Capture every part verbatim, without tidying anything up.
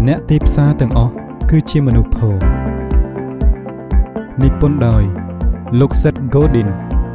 អ្នកទីផ្សារទាំងអស់គឺជាមនុស្សផូរនិពន្ធដោយលោកសិត Godin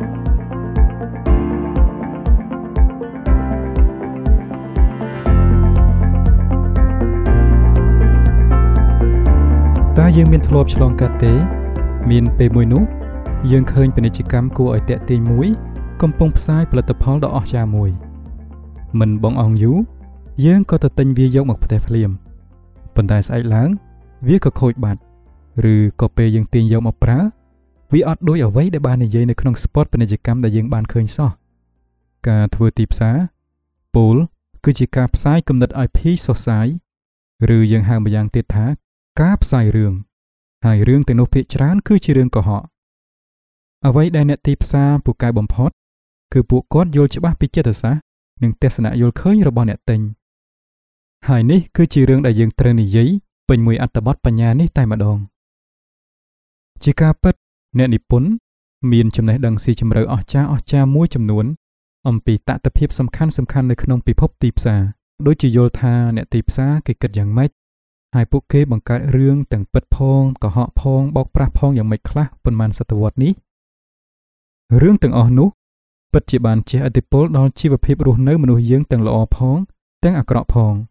តើយើងមានធ្លាប់ឆ្លងកាត់ទេមានពេលមួយនោះយើងឃើញពាណិជ្ជកម្មគួរឲ្យទាក់ទាញមួយកំពុងផ្សាយផលិតផលដ៏អស្ចារ្យមួយមិនបងអង្យូរយើងក៏ទៅទិញវាយកមកផ្ទះភ្លាមប៉ុន្តែស្អែកឡើងវាក៏ខូចបាត់ឬក៏ពេលយើងទាញយកមកប្រើវាអត់ដូចអ្វីដែលបាននិយាយនៅក្នុង spot ពាណិជ្ជកម្មដែលយើងបានឃើញសោះការធ្វើទីផ្សារពោលគឺជាការផ្សាយគំនិតឲ្យភីសុសសាយឬយើងហៅម្យ៉ាងទៀតថាការផ្សាយរឿងហើយរឿងទាំងនោះភាគច្រើនគឺជារឿងកុហកអ្វីដែលអ្នកទីផ្សារពូកែបំផុតគឺពួកគាត់យល់ច្បាស់ពីចិត្តសាស្ត្រនិងទស្សនៈយល់ឃើញរបស់អ្នកទិញហើយនេះគឺជារឿងដែលយើងត្រូវនិយាយពេញមួយអត្ថបទបញ្ញានេះតែម្ដងជាការពិតអ្នកនិពន្ធមានចំណេះដឹងស៊ីជម្រៅអស្ចារ្យអស្ចារ្យមួយចំនួនអំពីតថភាពសំខាន់សំខាន់នៅក្នុងពិភពទីផ្សារដូចជាយល់ថាអ្នកទីផ្សារគេគិតយ៉ាងម៉េចហើយពួកគេបង្កើតរឿងទាំងពិតផងកុហកផងបោកប្រាស់ផងយ៉ាងម៉េចខ្លះប៉ុន្មានសតវត្សនេះរឿងទាំងអស់នោះពិតជាបានជះឥទ្ធិពលដល់ជីវភាពរស់នៅមនុស្សយើងទាំងល្អផងទាំងអាក្រក់ផង